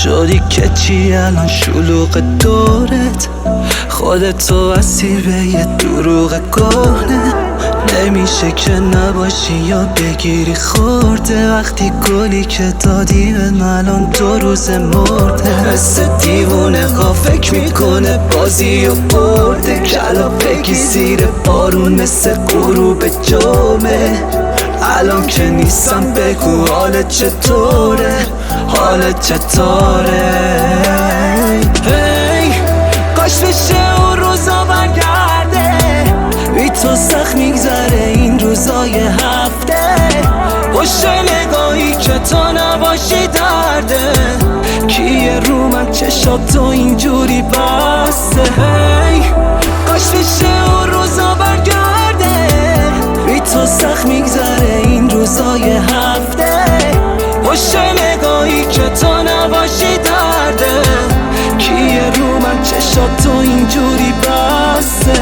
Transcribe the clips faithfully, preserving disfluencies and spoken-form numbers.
شدی که چی الان شلوغ دورت، خودتو اسیر به یه دروغ کهنه. نمیشه که نباشی یا بگیری خورده، وقتی گلی که دادی به من الان دو روز مرده. مثل دیوونه ها فکر میکنه بازی و برده، کلا بگی زیر بارون مثل غروب جمعه. الان که نیستم بگو حالت چطوره، حالت چطوره؟ هی کاش بشه اون روزا برگرده، بی تو سخت میگذره این روزای هفته. پشت نگاهی که تو نباشی درده، کیه رو من چشاتو اینجوری بسته. هی کاش بشه اون روزا برگرده، بی تو سخت میگذره این روزای هفته. پشت نگاهی که تو نباشی درده، کیه رو من چشاتو اینجوری بسته.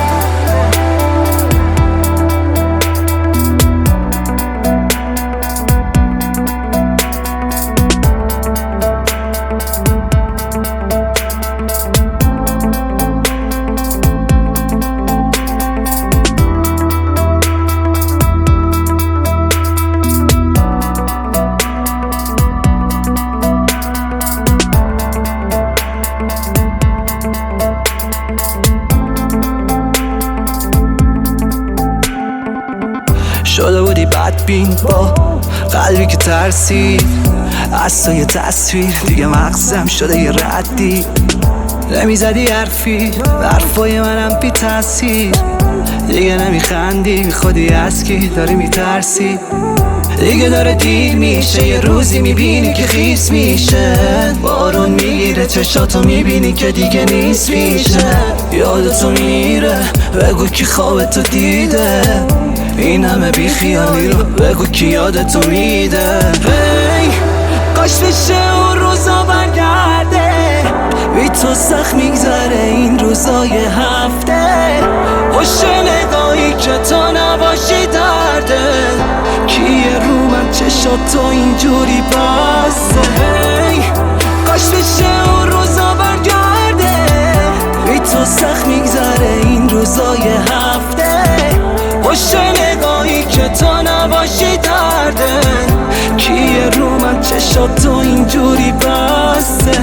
شده بودی بدبین با قلبی که ترسید از تو یه تصویر، دیگه مغزم شده یه ردی. نمیزدی حرفی حرفای منم بی تاثیر، دیگه نمیخندی بی خودی از کی داری میترسی. دیگه داره دیر میشه، یه روزی میبینی که خیس میشه، بارون میگیره چشاتو میبینی که دیگه نیست میشه. یادتو میره بگو کی خوابتو دیده، این همه بی خیالی رو بگو کی یادتو میده. هی کاش بشه اون روزا برگرده، بی تو سخت میگذره این روزای هفته. پشت نگاهی که تو نباشی درده، کیه رو من چشاتو اینجوری بسته. هی کاش بشه اون روزا برگرده، بی تو سخت میگذره این روزای هفته. پشت نگاهی که تو نباشی درده، کیه رو من چشاتو اینجوری بسته.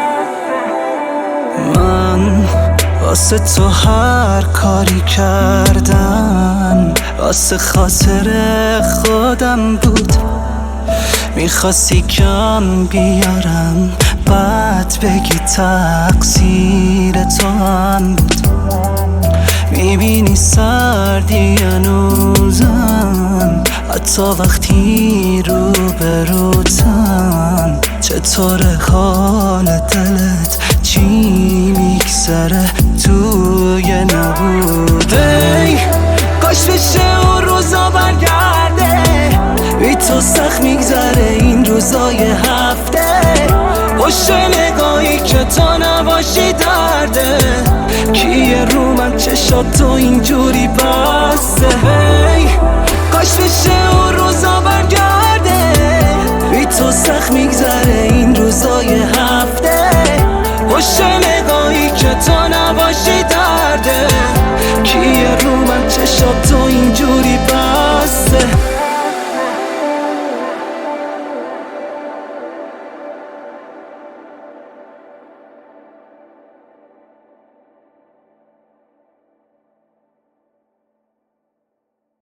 من واسه تو هر کاری کردم واسه خاطر خودم بود، میخواستی کم بیارم بعد بگی تقصیر تو هم بود. میبینی سردی هنوزم حتی وقتی رو بروتم. چطور حال دلت چی میگذره توی نبود؟ هی کاش بشه اون روزا برگرده، بی تو سخت میگذره این روزای هفته. پشت نگاهی که تو نباشی درده، کیه رو من چشاتو اینجوری بسته. هی کاش بشه اون روزا برگرده، بی تو سخت میگذره این روزای هفته. پشت